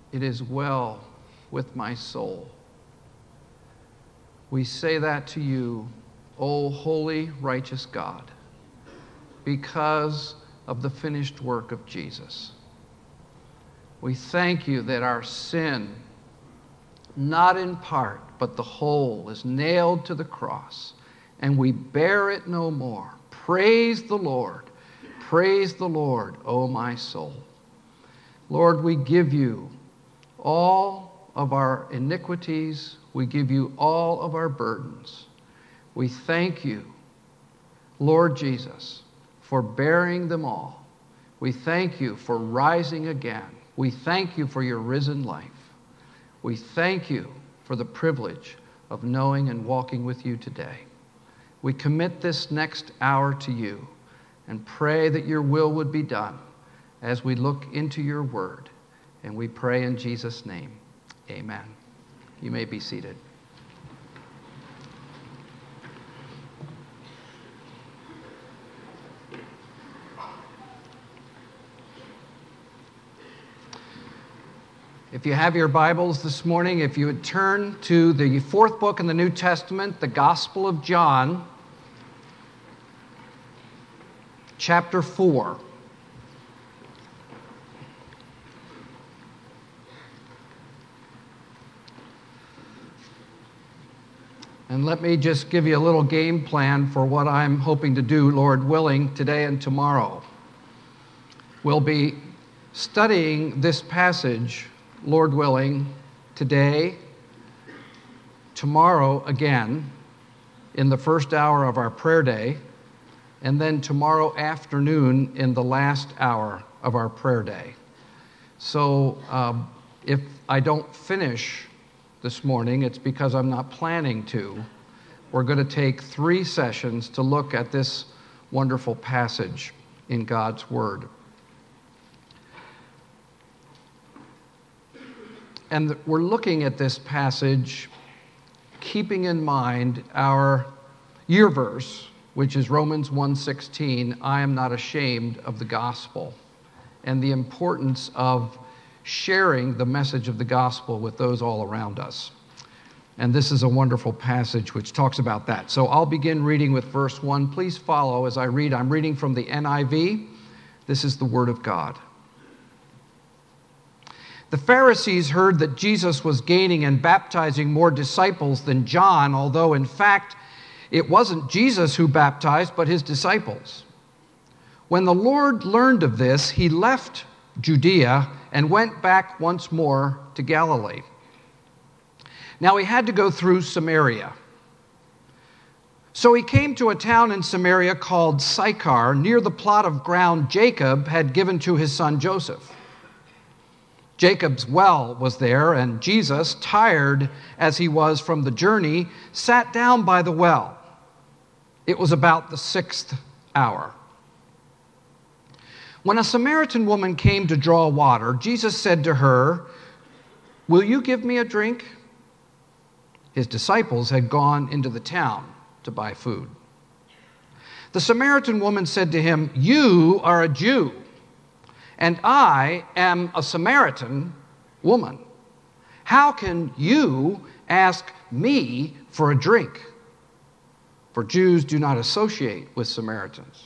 It is well with my soul. We say that to you, O holy, righteous God, because of the finished work of Jesus. We thank you that our sin, not in part, but the whole, is nailed to the cross, and we bear it no more. Praise the Lord. Praise the Lord, O my soul. Lord, we give you all of our iniquities. We give you all of our burdens. We thank you, Lord Jesus, for bearing them all. We thank you for rising again. We thank you for your risen life. We thank you for the privilege of knowing and walking with you today. We commit this next hour to you and pray that your will would be done as we look into your word. And we pray in Jesus' name, amen. You may be seated. If you have your Bibles this morning, if you would turn to the fourth book in the New Testament, the Gospel of John, chapter 4. And let me just give you a little game plan for what I'm hoping to do, Lord willing, today and tomorrow. We'll be studying this passage, Lord willing, today, tomorrow again, in the first hour of our prayer day, and then tomorrow afternoon in the last hour of our prayer day. So if I don't finish this morning, it's because I'm not planning to. We're going to take 3 sessions to look at this wonderful passage in God's Word. And we're looking at this passage keeping in mind our year verse, which is Romans 1:16, I am not ashamed of the gospel, and the importance of sharing the message of the gospel with those all around us. And this is a wonderful passage which talks about that. So I'll begin reading with verse 1. Please follow as I read. I'm reading from the NIV. This is the Word of God. The Pharisees heard that Jesus was gaining and baptizing more disciples than John, although in fact it wasn't Jesus who baptized, but his disciples. When the Lord learned of this, he left Judea and went back once more to Galilee. Now he had to go through Samaria. So he came to a town in Samaria called Sychar, near the plot of ground Jacob had given to his son Joseph. Jacob's well was there, and Jesus, tired as he was from the journey, sat down by the well. It was about the 6th hour. When a Samaritan woman came to draw water, Jesus said to her, "Will you give me a drink?" His disciples had gone into the town to buy food. The Samaritan woman said to him, "You are a Jew, and I am a Samaritan woman. How can you ask me for a drink?" For Jews do not associate with Samaritans.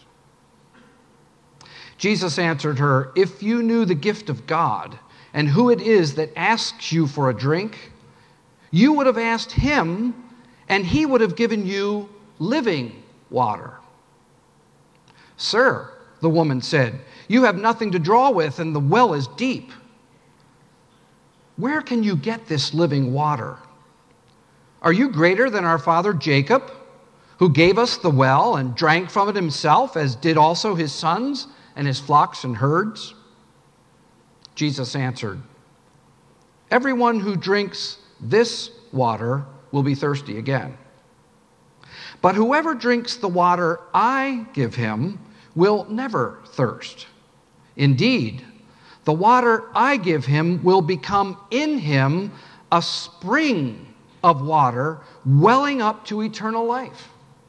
Jesus answered her, "If you knew the gift of God and who it is that asks you for a drink, you would have asked him, and he would have given you living water." "Sir," the woman said, "you have nothing to draw with, and the well is deep. Where can you get this living water? Are you greater than our father Jacob, who gave us the well and drank from it himself, as did also his sons and his flocks and herds?" Jesus answered, "Everyone who drinks this water will be thirsty again. But whoever drinks the water I give him will never thirst. Indeed, the water I give him will become in him a spring of water welling up to eternal life."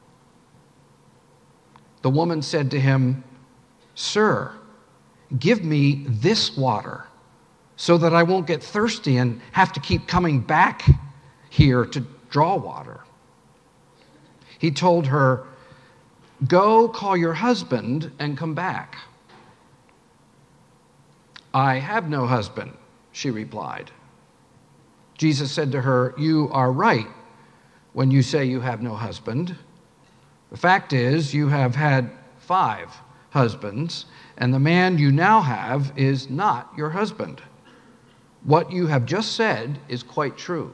The woman said to him, "Sir, give me this water so that I won't get thirsty and have to keep coming back here to draw water. He told her, "Go call your husband and come back." "I have no husband," she replied. Jesus said to her, "You are right when you say you have no husband. The fact is, you have had 5 husbands, and the man you now have is not your husband. What you have just said is quite true."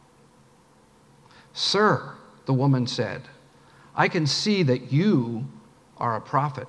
"Sir," the woman said, "I can see that you are a prophet.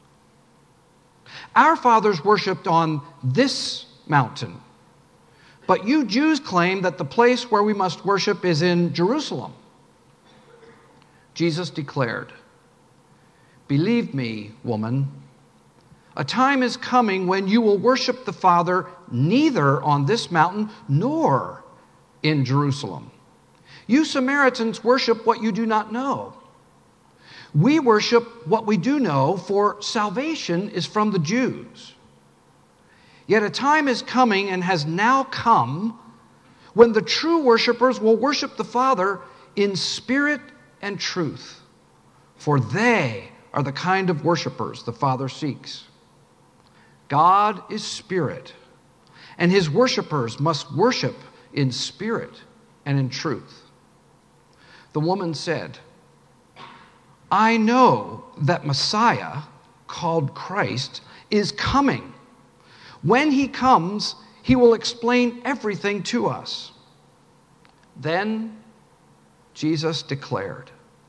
Our fathers worshipped on this mountain, but you Jews claim that the place where we must worship is in Jerusalem." Jesus declared, "Believe me, woman, a time is coming when you will worship the Father neither on this mountain nor in Jerusalem. You Samaritans worship what you do not know. We worship what we do know, for salvation is from the Jews. Yet a time is coming and has now come when the true worshipers will worship the Father in spirit and truth, for they are the kind of worshipers the Father seeks. God is spirit, and his worshipers must worship in spirit and in truth." The woman said, "I know that Messiah, called Christ, is coming. When he comes, he will explain everything to us." Then Jesus declared,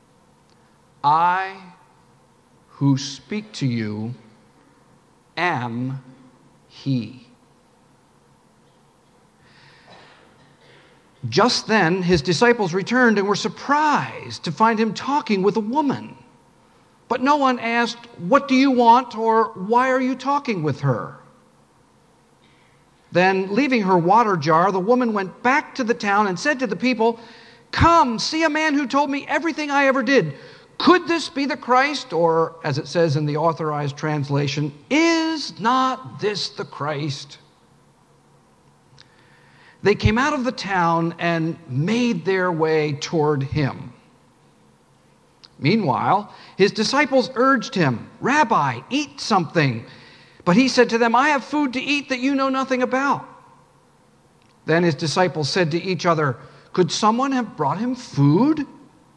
"I who speak to you am he." Just then, his disciples returned and were surprised to find him talking with a woman. But no one asked, "What do you want?" or "Why are you talking with her?" Then, leaving her water jar, the woman went back to the town and said to the people, "Come, see a man who told me everything I ever did. Could this be the Christ?" Or, as it says in the Authorized Translation, "Is not this the Christ?" They came out of the town and made their way toward him. Meanwhile, his disciples urged him, "Rabbi, eat something." But he said to them, "I have food to eat that you know nothing about." Then his disciples said to each other, "Could someone have brought him food?"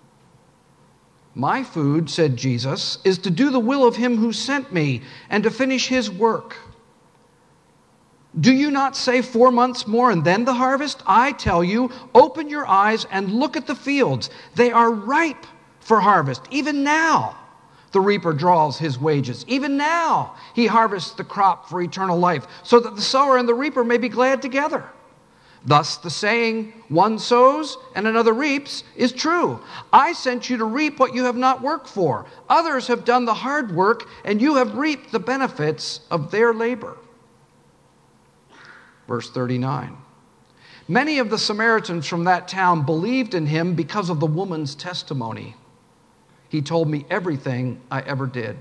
"My food," said Jesus, "is to do the will of him who sent me and to finish his work. Do you not say 4 months more and then the harvest? I tell you, open your eyes and look at the fields. They are ripe for harvest. Even now, the reaper draws his wages. Even now, he harvests the crop for eternal life, so that the sower and the reaper may be glad together. Thus the saying, 'One sows and another reaps,' is true. I sent you to reap what you have not worked for. Others have done the hard work, and you have reaped the benefits of their labor." Verse 39. Many of the Samaritans from that town believed in him because of the woman's testimony. "He told me everything I ever did."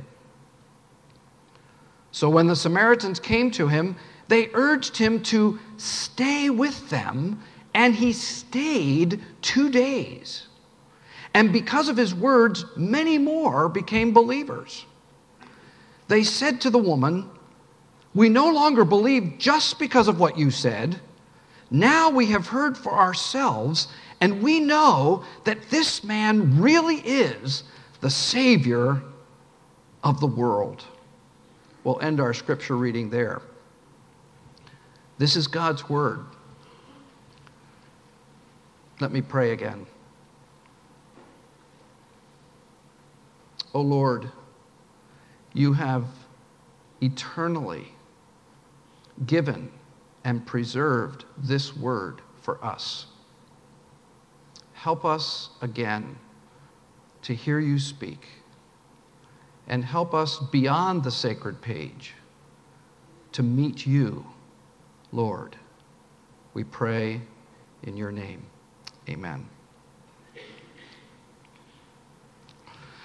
So when the Samaritans came to him, they urged him to stay with them, and he stayed 2 days. And because of his words, many more became believers. They said to the woman, "We no longer believe just because of what you said. Now we have heard for ourselves, and we know that this man really is the Savior of the world." We'll end our scripture reading there. This is God's word. Let me pray again. O Lord, you have eternally given and preserved this word for us. Help us again to hear you speak, and help us beyond the sacred page to meet you, Lord. We pray in your name. Amen.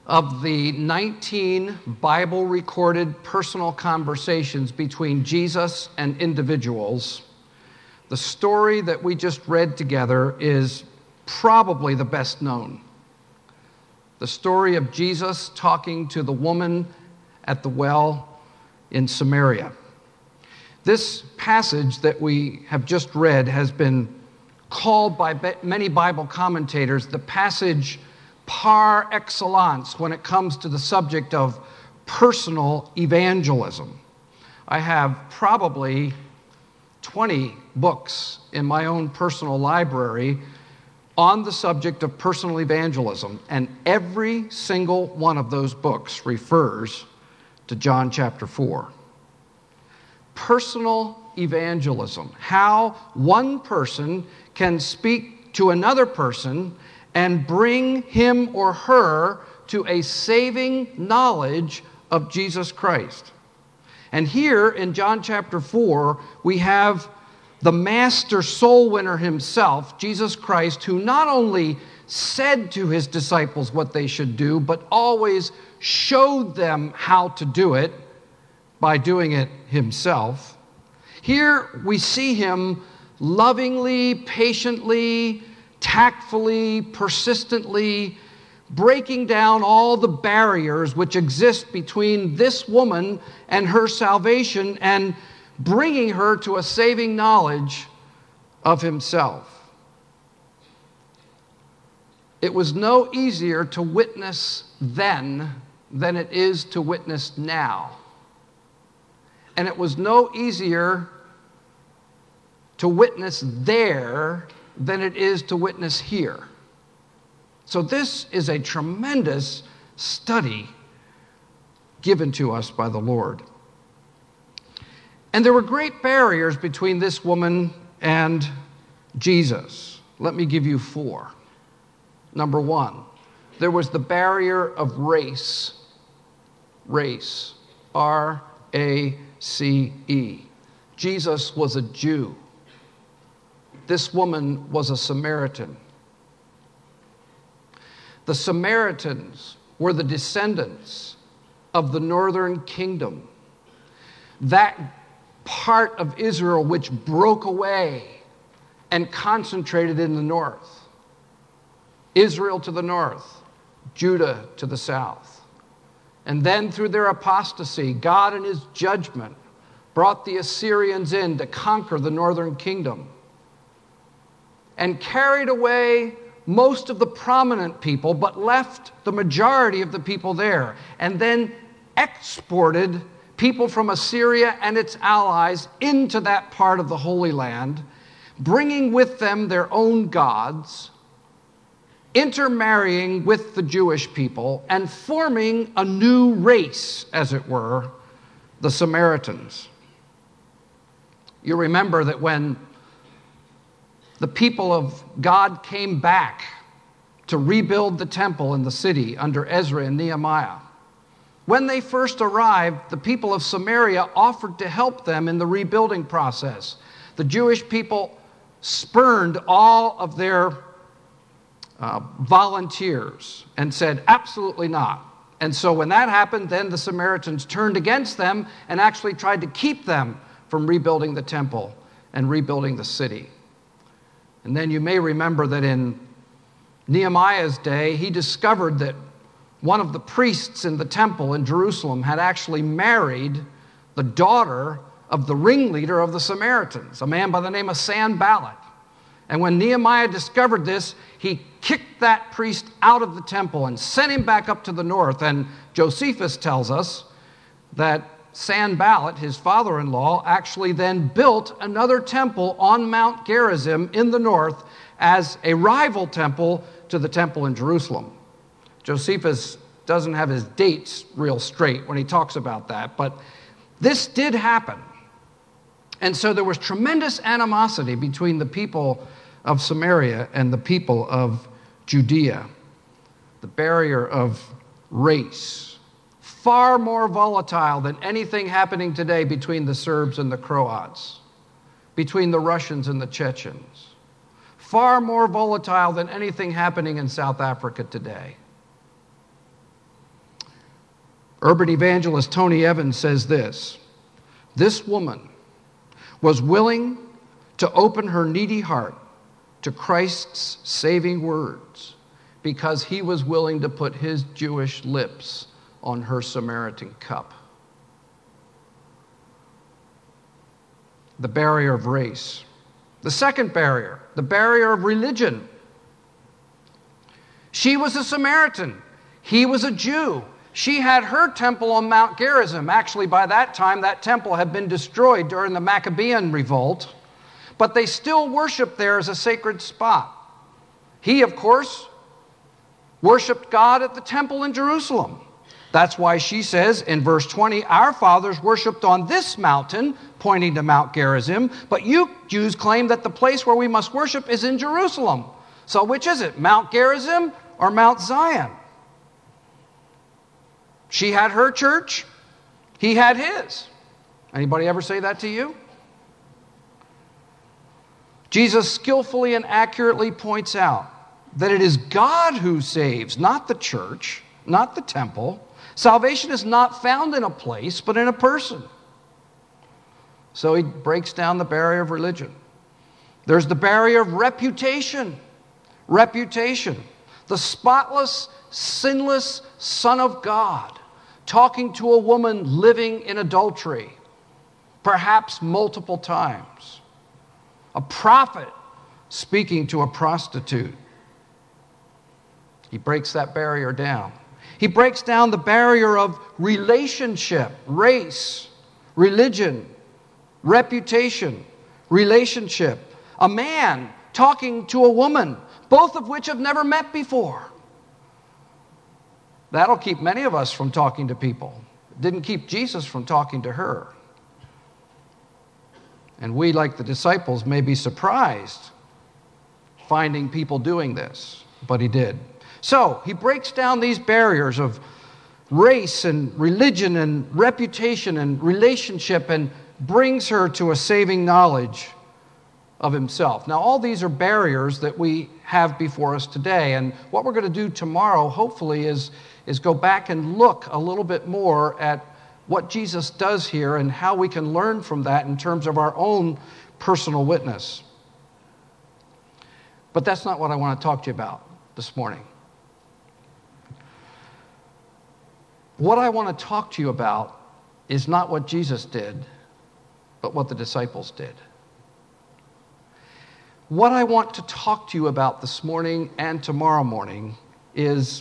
of the 19 Bible-recorded personal conversations between Jesus and individuals, the story that we just read together is probably the best known. The story of Jesus talking to the woman at the well in Samaria. This passage that we have just read has been called by many Bible commentators the passage par excellence when it comes to the subject of personal evangelism. I have probably 20 books in my own personal library on the subject of personal evangelism, and every single one of those books refers to John chapter 4. Personal evangelism, how one person can speak to another person and bring him or her to a saving knowledge of Jesus Christ. And here in John chapter 4, we have the master soul winner himself, Jesus Christ, who not only said to his disciples what they should do, but always showed them how to do it by doing it himself. Here we see him lovingly, patiently, tactfully, persistently breaking down all the barriers which exist between this woman and her salvation and bringing her to a saving knowledge of himself. It was no easier to witness then than it is to witness now. And it was no easier to witness there than it is to witness here. So this is a tremendous study given to us by the Lord. And there were great barriers between this woman and Jesus. Let me give you 4. Number 1, there was the barrier of race. Race. R-A-C-E. Jesus was a Jew. This woman was a Samaritan. The Samaritans were the descendants of the northern kingdom. That part of Israel which broke away and concentrated in the north. Israel to the north, Judah to the south. And then through their apostasy, God in his judgment brought the Assyrians in to conquer the northern kingdom and carried away most of the prominent people, but left the majority of the people there, and then exported people from Assyria and its allies into that part of the Holy Land, bringing with them their own gods, intermarrying with the Jewish people, and forming a new race, as it were, the Samaritans. You remember that when the people of God came back to rebuild the temple in the city under Ezra and Nehemiah. When they first arrived, the people of Samaria offered to help them in the rebuilding process. The Jewish people spurned all of their volunteers and said, absolutely not. And so when that happened, then the Samaritans turned against them and actually tried to keep them from rebuilding the temple and rebuilding the city. And then you may remember that in Nehemiah's day, he discovered that one of the priests in the temple in Jerusalem had actually married the daughter of the ringleader of the Samaritans, a man by the name of Sanballat. And when Nehemiah discovered this, he kicked that priest out of the temple and sent him back up to the north. And Josephus tells us that Sanballat, his father-in-law, actually then built another temple on Mount Gerizim in the north as a rival temple to the temple in Jerusalem. Josephus doesn't have his dates real straight when he talks about that, but this did happen. And so there was tremendous animosity between the people of Samaria and the people of Judea. The barrier of race. Far more volatile than anything happening today between the Serbs and the Croats, between the Russians and the Chechens. Far more volatile than anything happening in South Africa today. Urban evangelist Tony Evans says this woman was willing to open her needy heart to Christ's saving words because he was willing to put his Jewish lips on her Samaritan cup. The barrier of race. The second barrier, the barrier of religion. She was a Samaritan. He was a Jew. She had her temple on Mount Gerizim. Actually, by that time, that temple had been destroyed during the Maccabean revolt, but they still worshiped there as a sacred spot. He, of course, worshiped God at the temple in Jerusalem. That's why she says in verse 20, our fathers worshiped on this mountain, pointing to Mount Gerizim, but you Jews claim that the place where we must worship is in Jerusalem. So which is it, Mount Gerizim or Mount Zion? She had her church, he had his. Anybody ever say that to you? Jesus skillfully and accurately points out that it is God who saves, not the church, not the temple. Salvation is not found in a place, but in a person. So he breaks down the barrier of religion. There's the barrier of reputation. Reputation. The spotless, sinless Son of God talking to a woman living in adultery, perhaps multiple times. A prophet speaking to a prostitute. He breaks that barrier down. He breaks down the barrier of relationship, race, religion, reputation, relationship. A man talking to a woman, both of which have never met before. That'll keep many of us from talking to people. It didn't keep Jesus from talking to her. And we, like the disciples, may be surprised finding people doing this, but he did. So he breaks down these barriers of race and religion and reputation and relationship and brings her to a saving knowledge of himself. Now, all these are barriers that we have before us today. And what we're going to do tomorrow, hopefully, is go back and look a little bit more at what Jesus does here and how we can learn from that in terms of our own personal witness. But that's not what I want to talk to you about this morning. What I want to talk to you about is not what Jesus did, but what the disciples did. What I want to talk to you about this morning and tomorrow morning is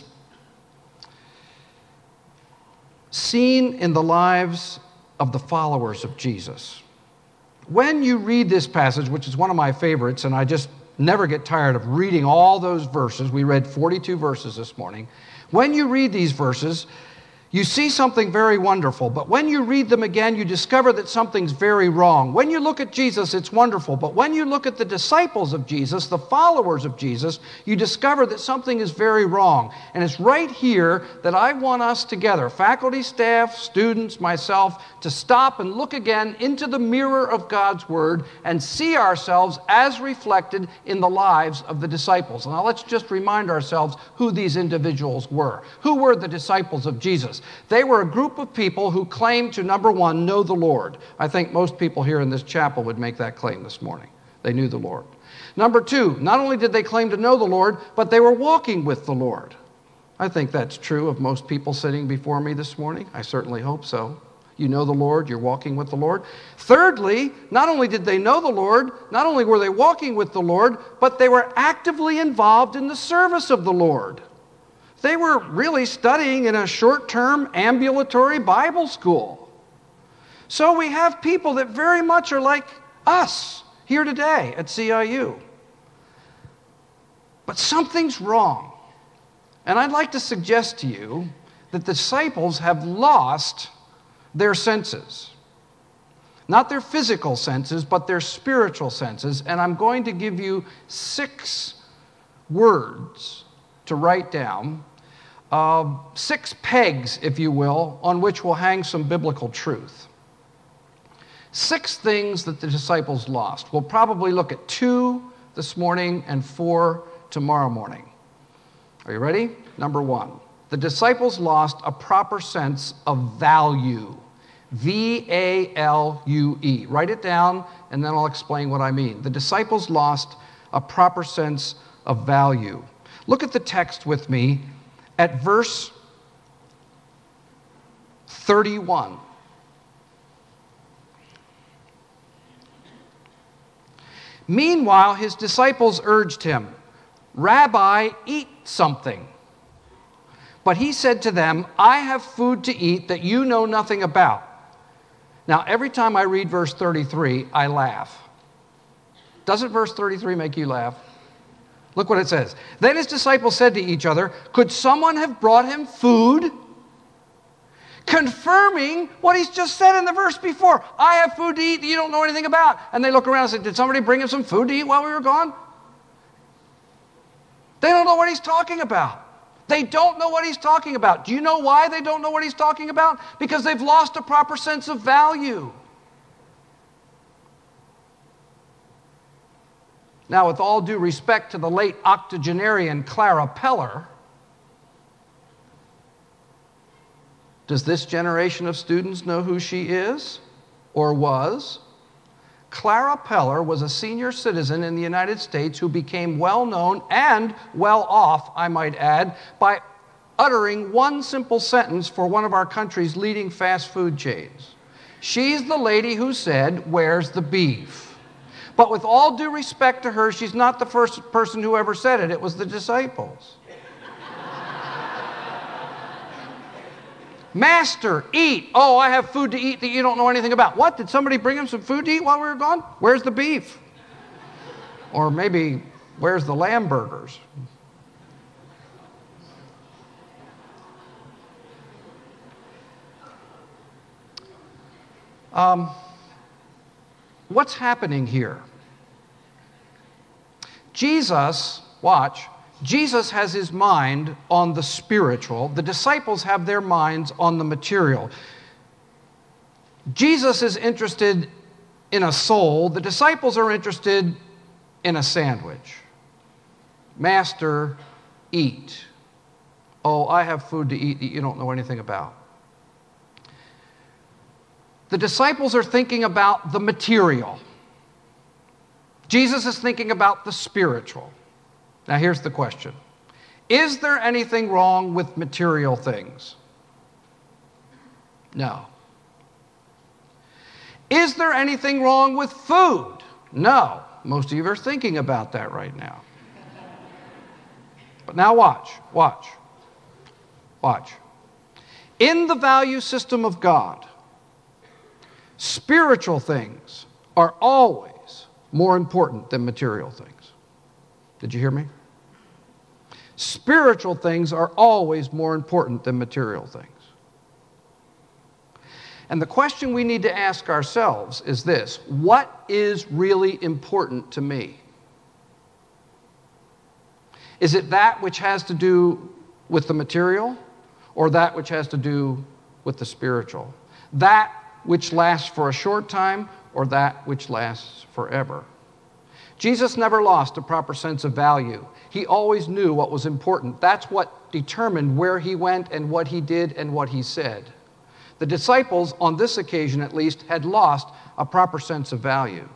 seen in the lives of the followers of Jesus. When you read this passage, which is one of my favorites, and I just never get tired of reading all those verses. We read 42 verses this morning. When you read these verses, you see something very wonderful, but when you read them again, you discover that something's very wrong. When you look at Jesus, it's wonderful, but when you look at the disciples of Jesus, the followers of Jesus, you discover that something is very wrong. And it's right here that I want us together, faculty, staff, students, myself, to stop and look again into the mirror of God's Word and see ourselves as reflected in the lives of the disciples. Now let's just remind ourselves who these individuals were. Who were the disciples of Jesus? They were a group of people who claimed to, number one, know the Lord. I think most people here in this chapel would make that claim this morning. They knew the Lord. Number two, not only did they claim to know the Lord, but they were walking with the Lord. I think that's true of most people sitting before me this morning. I certainly hope so. You know the Lord, you're walking with the Lord. Thirdly, not only did they know the Lord, not only were they walking with the Lord, but they were actively involved in the service of the Lord. They were really studying in a short-term ambulatory Bible school. So we have people that very much are like us here today at CIU. But something's wrong. And I'd like to suggest to you that the disciples have lost their senses. Not their physical senses, but their spiritual senses. And I'm going to give you 6 words to write down, 6 pegs, if you will, on which will hang some biblical truth. 6 things that the disciples lost. We'll probably look at 2 this morning and 4 tomorrow morning. Are you ready? Number 1. The disciples lost a proper sense of value. V-A-L-U-E. Write it down, and then I'll explain what I mean. The disciples lost a proper sense of value. Look at the text with me at verse 31. Meanwhile, his disciples urged him, "Rabbi, eat something." But he said to them, "I have food to eat that you know nothing about." Now, every time I read verse 33, I laugh. Doesn't verse 33 make you laugh? Look what it says. Then his disciples said to each other, "Could someone have brought him food?" Confirming what he's just said in the verse before. I have food to eat that you don't know anything about. And they look around and say, "Did somebody bring him some food to eat while we were gone?" They don't know what he's talking about. They don't know what he's talking about. Do you know why they don't know what he's talking about? Because they've lost a proper sense of value. Now, with all due respect to the late octogenarian Clara Peller, does this generation of students know who she is or was? Clara Peller was a senior citizen in the United States who became well known and well off, I might add, by uttering one simple sentence for one of our country's leading fast food chains. She's the lady who said, "Where's the beef?" But with all due respect to her, she's not the first person who ever said it. It was the disciples. "Master, eat." "Oh, I have food to eat that you don't know anything about." "What? Did somebody bring him some food to eat while we were gone? Where's the beef?" Or maybe, "Where's the lamb burgers?" What's happening here? Jesus, watch, Jesus has his mind on the spiritual. The disciples have their minds on the material. Jesus is interested in a soul. The disciples are interested in a sandwich. "Master, eat." "Oh, I have food to eat that you don't know anything about." The disciples are thinking about the material. Jesus is thinking about the spiritual. Now here's the question. Is there anything wrong with material things? No. Is there anything wrong with food? No. Most of you are thinking about that right now. But now watch. In the value system of God, spiritual things are always more important than material things. Did you hear me? Spiritual things are always more important than material things. And the question we need to ask ourselves is this: what is really important to me? Is it that which has to do with the material, or that which has to do with the spiritual? That which lasts for a short time, or that which lasts forever? Jesus never lost a proper sense of value. He always knew what was important. That's what determined where he went and what he did and what he said. The disciples, on this occasion at least, had lost a proper sense of value.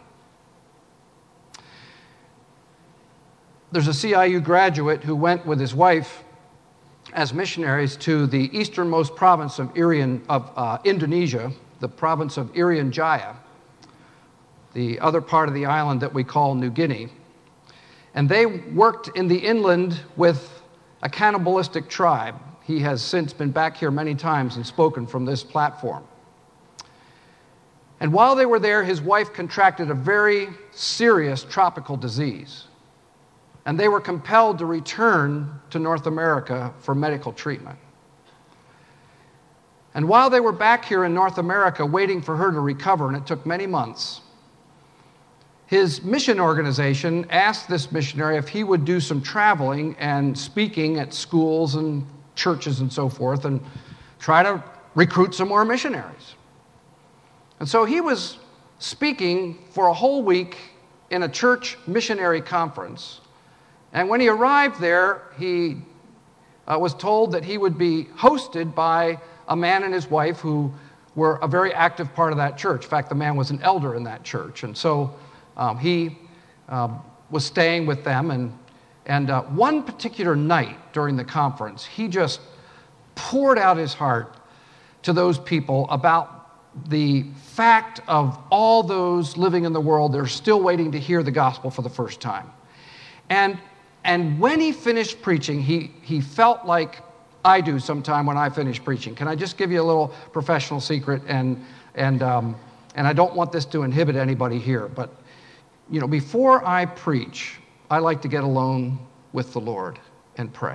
There's a CIU graduate who went with his wife as missionaries to the easternmost province of Indonesia, the province of Irian Jaya, the other part of the island that we call New Guinea. And they worked in the inland with a cannibalistic tribe. He has since been back here many times and spoken from this platform. And while they were there, his wife contracted a very serious tropical disease. And they were compelled to return to North America for medical treatment. And while they were back here in North America waiting for her to recover, and it took many months, his mission organization asked this missionary if he would do some traveling and speaking at schools and churches and so forth and try to recruit some more missionaries. And so he was speaking for a whole week in a church missionary conference. And when he arrived there, he was told that he would be hosted by a man and his wife who were a very active part of that church. In fact, the man was an elder in that church. And so he was staying with them. And one particular night during the conference, he just poured out his heart to those people about the fact of all those living in the world that are still waiting to hear the gospel for the first time. And when he finished preaching, he felt like I do sometime when I finish preaching. Can I just give you a little professional secret? And I don't want this to inhibit anybody here, but before I preach, I like to get alone with the Lord and pray.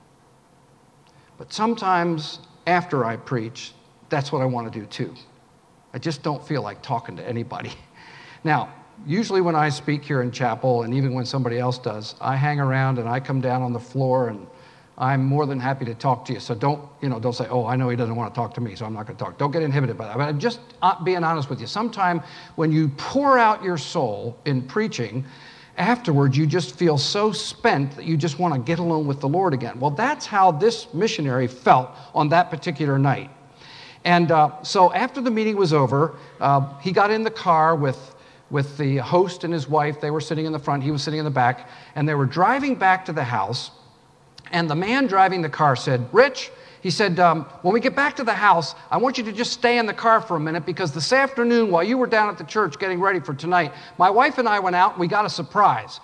But sometimes after I preach, that's what I want to do too. I just don't feel like talking to anybody. Now, usually when I speak here in chapel, and even when somebody else does, I hang around and I come down on the floor, and I'm more than happy to talk to you. So don't say, oh, I know he doesn't want to talk to me, so I'm not going to talk. Don't get inhibited by that. But I'm just being honest with you. Sometime when you pour out your soul in preaching, afterwards you just feel so spent that you just want to get alone with the Lord again. Well, that's how this missionary felt on that particular night. And so after the meeting was over, he got in the car with the host and his wife. They were sitting in the front, he was sitting in the back, and they were driving back to the house. And the man driving the car said, Rich, he said, when we get back to the house, I want you to just stay in the car for a minute, because this afternoon while you were down at the church getting ready for tonight, my wife and I went out and we got a surprise.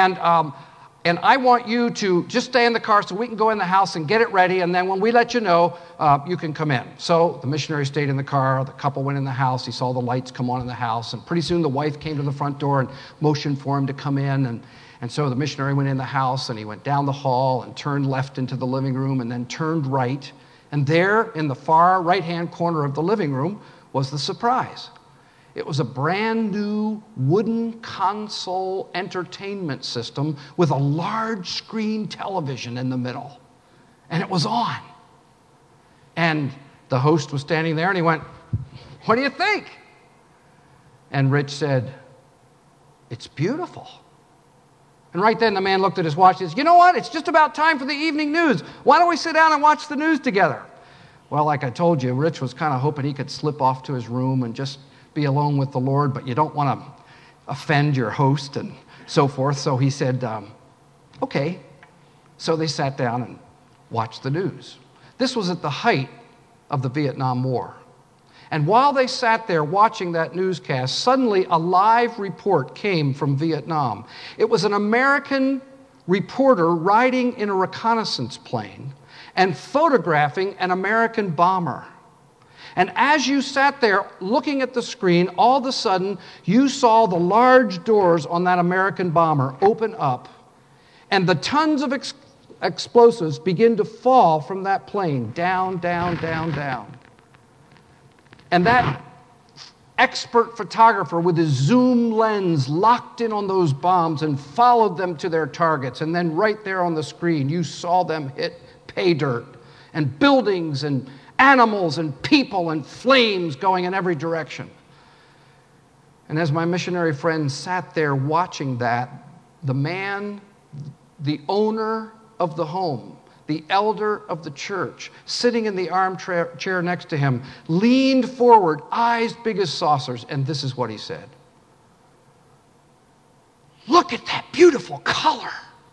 And I want you to just stay in the car so we can go in the house and get it ready, and then when we let you know, you can come in. So the missionary stayed in the car, the couple went in the house, he saw the lights come on in the house, and pretty soon the wife came to the front door and motioned for him to come in, and so the missionary went in the house, and he went down the hall and turned left into the living room and then turned right, and there in the far right-hand corner of the living room was the surprise. It was a brand new wooden console entertainment system with a large screen television in the middle. And it was on. And the host was standing there and he went, what do you think? And Rich said, it's beautiful. And right then the man looked at his watch and said, you know what? It's just about time for the evening news. Why don't we sit down and watch the news together? Well, like I told you, Rich was kind of hoping he could slip off to his room and just be alone with the Lord, but you don't want to offend your host and so forth. So he said, okay. So they sat down and watched the news. This was at the height of the Vietnam War. And while they sat there watching that newscast, suddenly a live report came from Vietnam. It was an American reporter riding in a reconnaissance plane and photographing an American bomber. And as you sat there looking at the screen, all of a sudden you saw the large doors on that American bomber open up, and the tons of explosives begin to fall from that plane, down, down, down, down. And that expert photographer with his zoom lens locked in on those bombs and followed them to their targets. And then right there on the screen, you saw them hit pay dirt and buildings and animals and people and flames going in every direction. And as my missionary friend sat there watching that, the man, the owner of the home, the elder of the church, sitting in the armchair next to him, leaned forward, eyes big as saucers, and this is what he said. Look at that beautiful color.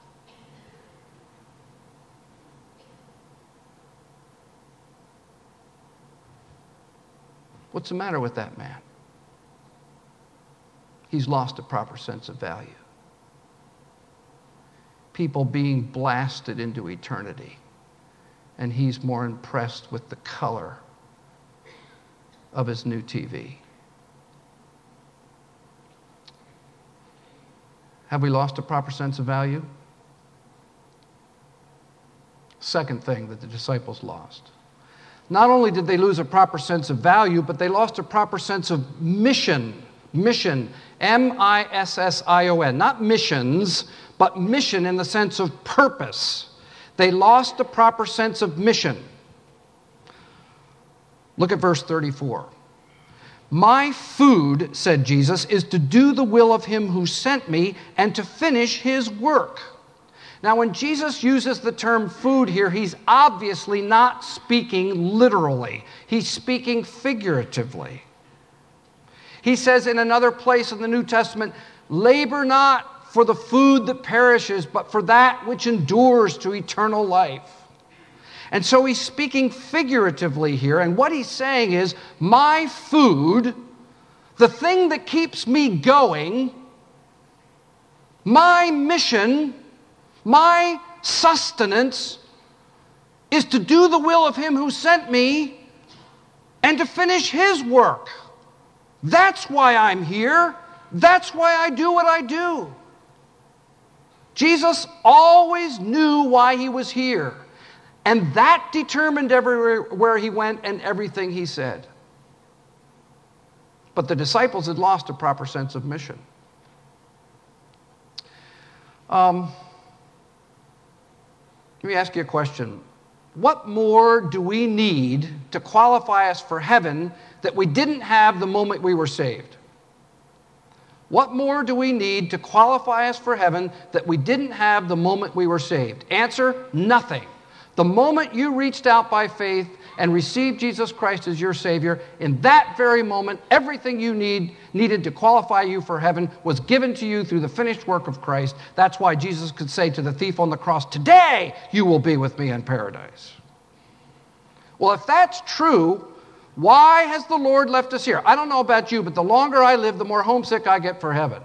What's the matter with that man? He's lost a proper sense of value. People being blasted into eternity, and he's more impressed with the color of his new TV. Have we lost a proper sense of value? Second thing that the disciples lost. Not only did they lose a proper sense of value, but they lost a proper sense of mission. Mission, M-I-S-S-I-O-N. Not missions, but mission in the sense of purpose. They lost a proper sense of mission. Look at verse 34. My food, said Jesus, is to do the will of him who sent me and to finish his work. Now, when Jesus uses the term food here, he's obviously not speaking literally. He's speaking figuratively. He says in another place in the New Testament, labor not for the food that perishes, but for that which endures to eternal life. And so he's speaking figuratively here, and what he's saying is, my food, the thing that keeps me going, my mission, my sustenance, is to do the will of him who sent me and to finish his work. That's why I'm here. That's why I do what I do. Jesus always knew why he was here. And that determined everywhere he went and everything he said. But the disciples had lost a proper sense of mission. Let me ask you a question. What more do we need to qualify us for heaven that we didn't have the moment we were saved? What more do we need to qualify us for heaven that we didn't have the moment we were saved? Answer, nothing. The moment you reached out by faith and received Jesus Christ as your Savior, in that very moment, everything you needed to qualify you for heaven was given to you through the finished work of Christ. That's why Jesus could say to the thief on the cross, today you will be with me in paradise. Well, if that's true, why has the Lord left us here? I don't know about you, but the longer I live, the more homesick I get for heaven.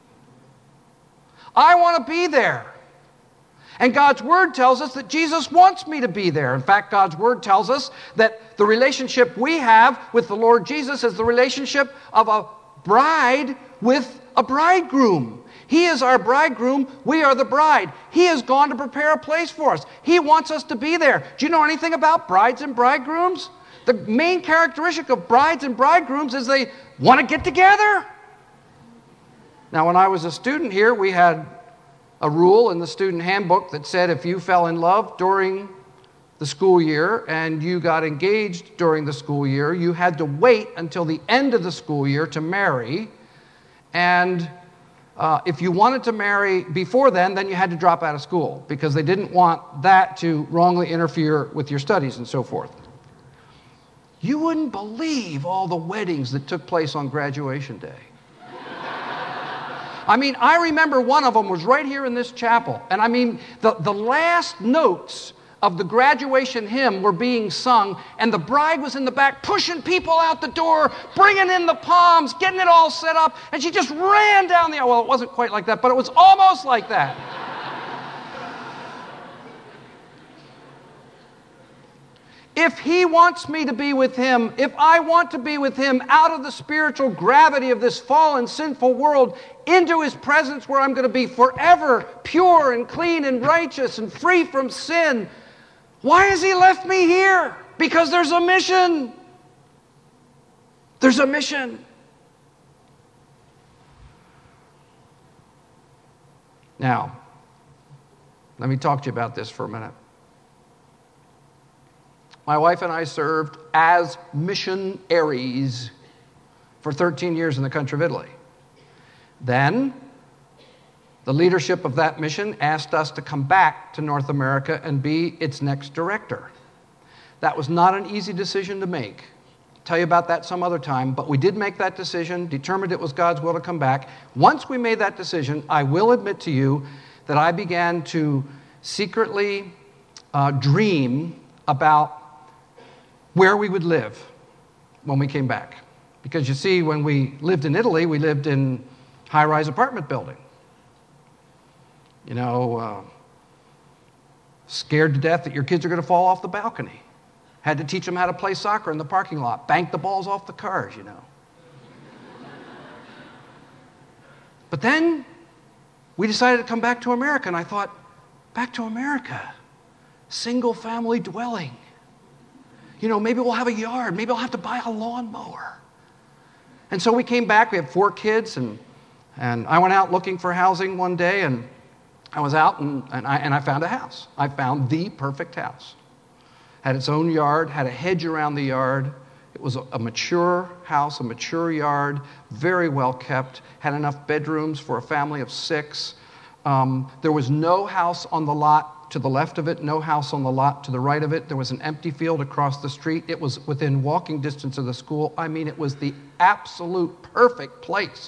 I want to be there. And God's Word tells us that Jesus wants me to be there. In fact, God's Word tells us that the relationship we have with the Lord Jesus is the relationship of a bride with a bridegroom. He is our bridegroom. We are the bride. He has gone to prepare a place for us. He wants us to be there. Do you know anything about brides and bridegrooms? The main characteristic of brides and bridegrooms is they want to get together. Now, when I was a student here, we had a rule in the student handbook that said if you fell in love during the school year and you got engaged during the school year, you had to wait until the end of the school year to marry. And if you wanted to marry before then you had to drop out of school because they didn't want that to wrongly interfere with your studies and so forth. You wouldn't believe all the weddings that took place on graduation day. I mean, I remember one of them was right here in this chapel. And I mean, the last notes of the graduation hymn were being sung, and the bride was in the back pushing people out the door, bringing in the palms, getting it all set up, and she just ran down the aisle. Well, it wasn't quite like that, but it was almost like that. If he wants me to be with him, if I want to be with him out of the spiritual gravity of this fallen, sinful world into his presence where I'm going to be forever pure and clean and righteous and free from sin, why has he left me here? Because there's a mission. There's a mission. Now, let me talk to you about this for a minute. My wife and I served as missionaries for 13 years in the country of Italy. Then, the leadership of that mission asked us to come back to North America and be its next director. That was not an easy decision to make. I'll tell you about that some other time, but we did make that decision, determined it was God's will to come back. Once we made that decision, I will admit to you that I began to secretly dream about where we would live when we came back. Because you see, when we lived in Italy, we lived in high-rise apartment building. You know, scared to death that your kids are going to fall off the balcony. Had to teach them how to play soccer in the parking lot. Bank the balls off the cars, you know. But then we decided to come back to America, and I thought, back to America, single-family dwelling. You know, maybe we'll have a yard. Maybe I'll have to buy a lawnmower. And so we came back. We had 4 kids, and I went out looking for housing one day, and I was out, and I found a house. I found the perfect house. Had its own yard, had a hedge around the yard. It was a mature house, a mature yard, very well kept, had enough bedrooms for a family of 6. There was no house on the lot to the left of it, no house on the lot to the right of it. There was an empty field across the street. It was within walking distance of the school. I mean, it was the absolute perfect place.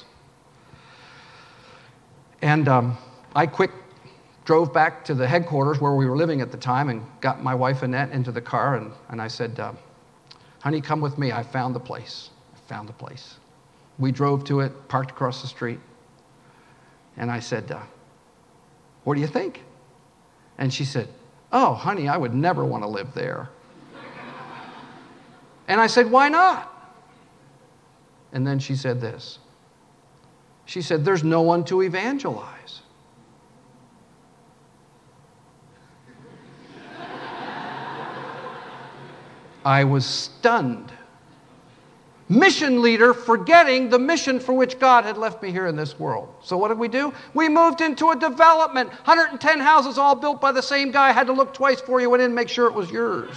And I drove back to the headquarters where we were living at the time and got my wife Annette into the car, and I said, honey, come with me. I found the place. We drove to it, parked across the street, and I said, what do you think? And she said, oh, honey, I would never want to live there. And I said, why not? And then she said this. She said, there's no one to evangelize. I was stunned. Mission leader forgetting the mission for which God had left me here in this world. So what did we do? We moved into a development. 110 houses all built by the same guy. Had to look twice before you went in and make sure it was yours.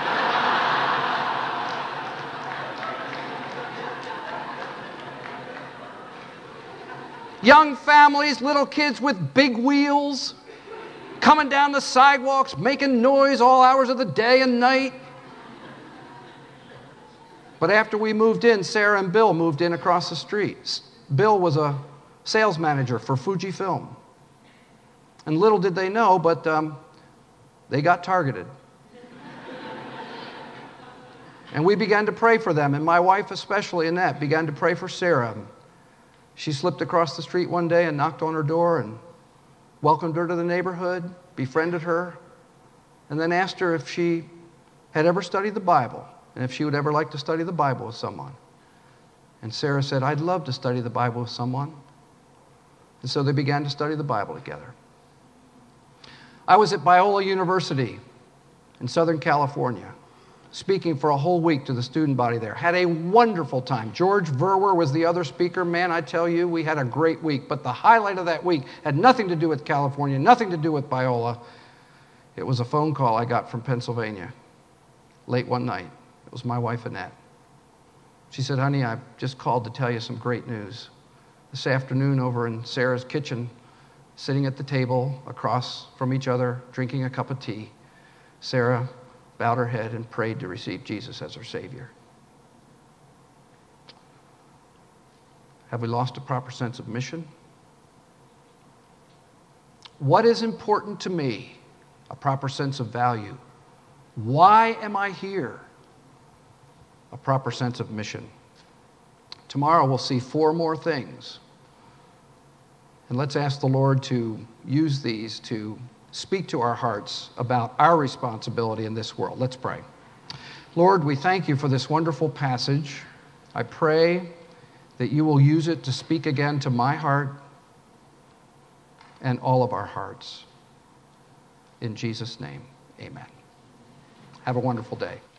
Young families, little kids with big wheels, coming down the sidewalks, making noise all hours of the day and night. But after we moved in, Sarah and Bill moved in across the street. Bill was a sales manager for Fujifilm. And little did they know, but they got targeted. And we began to pray for them, and my wife especially, Annette, began to pray for Sarah. She slipped across the street one day and knocked on her door and welcomed her to the neighborhood, befriended her, and then asked her if she had ever studied the Bible. And if she would ever like to study the Bible with someone. And Sarah said, I'd love to study the Bible with someone. And so they began to study the Bible together. I was at Biola University in Southern California, speaking for a whole week to the student body there. Had a wonderful time. George Verwer was the other speaker. Man, I tell you, we had a great week. But the highlight of that week had nothing to do with California, nothing to do with Biola. It was a phone call I got from Pennsylvania late one night. It was my wife, Annette. She said, honey, I just called to tell you some great news. This afternoon over in Sarah's kitchen, sitting at the table across from each other, drinking a cup of tea, Sarah bowed her head and prayed to receive Jesus as her Savior. Have we lost a proper sense of mission? What is important to me? A proper sense of value. Why am I here? A proper sense of mission. Tomorrow we'll see 4 more things. And let's ask the Lord to use these to speak to our hearts about our responsibility in this world. Let's pray. Lord, we thank you for this wonderful passage. I pray that you will use it to speak again to my heart and all of our hearts. In Jesus' name, amen. Have a wonderful day.